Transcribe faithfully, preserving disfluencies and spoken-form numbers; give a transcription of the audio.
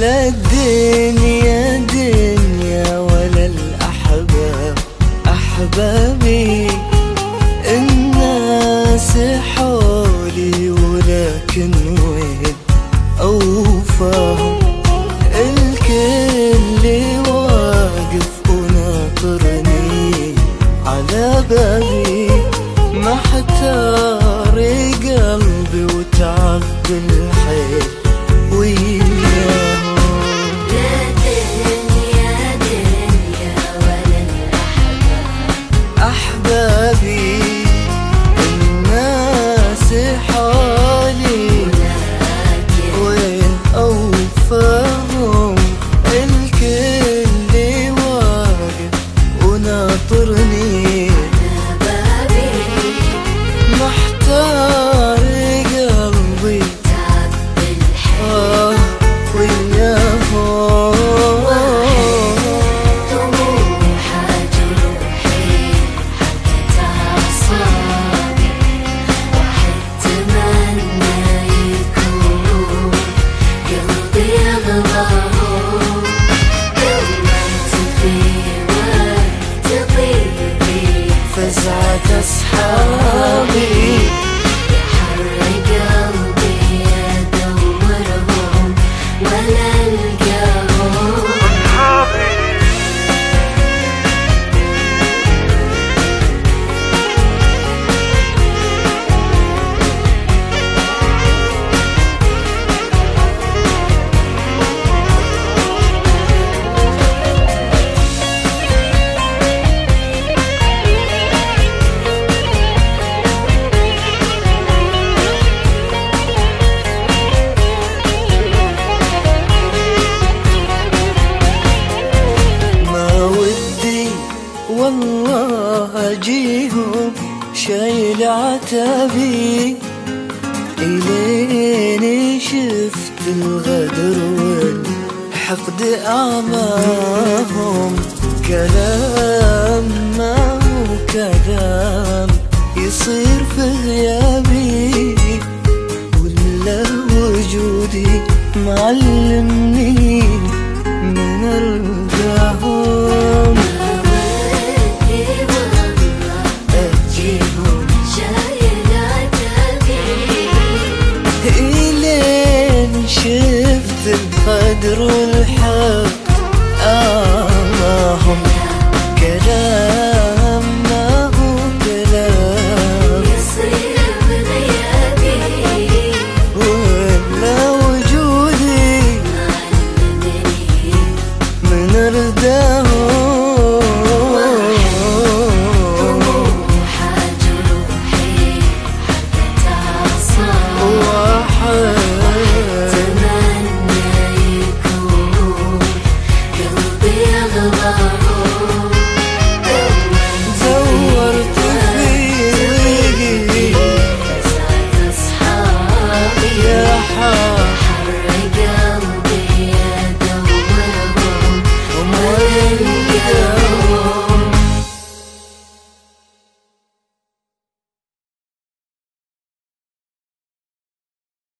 لا الدنيا دنيا ولا الأحباب أحبابي، الناس حولي ولكن وين أوفاهم، الكل واقف وناطرني على بابي، محتار قلبي وتعب الحيل وياهم. لا دنيا دنيا ولا الأحباب أحبابي، الناس حالي وين أوفاهم، الكل واقف وناطرني محتار قلبي آه وياهم. طموح جروحي حكتها أعصابي، واحد تمنى يكون قلبي أغلاهم، دورت في وقت ضيقي فزعة أصحابي يحرق قلبي أدورهم ولا ألقاهم. والله أجيهم شايل عتابي، إليني شفت الغدر والحقد أعماهم، كلام ما هو كلام يصير في غيابي، ولا وجودي معلمني من أرضاهم. شفت القدر والحب